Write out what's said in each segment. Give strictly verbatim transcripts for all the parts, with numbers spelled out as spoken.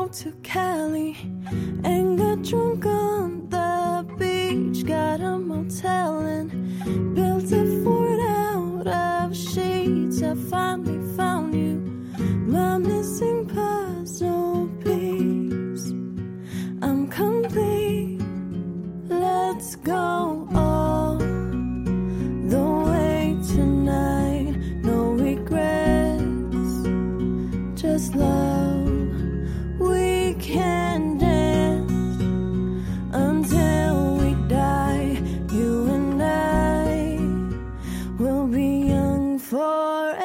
out to Cali and got drunk on the beach. Got a motel and built a fort out of sheets. I finally found you, my missing puzzle piece. I'm complete. Let's go all the way tonight. No regrets, just love. We can dance until we die. You and I will be young forever.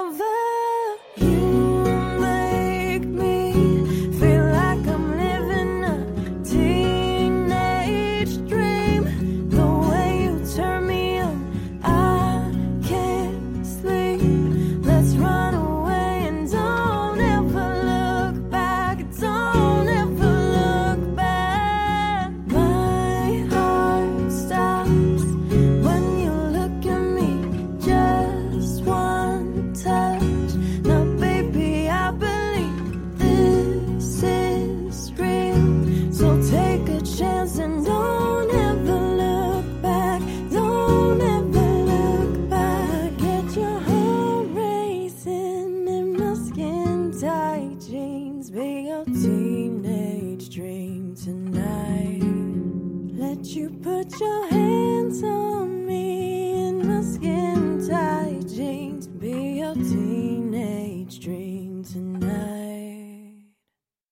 You make me feel like I'm living a teenage dream. The way you turn me on, I can't sleep. Let's run away and don't ever look back. Don't ever look back. My heart stops when you look at me. Just one touch. Now, baby, I believe this is real. So take a chance and don't ever look back. Don't ever look back. Get your heart racing in my skin tight jeans. Be your teenage dream tonight. Let you put your hands on me in my skin tight jeans. Be your teenage dream.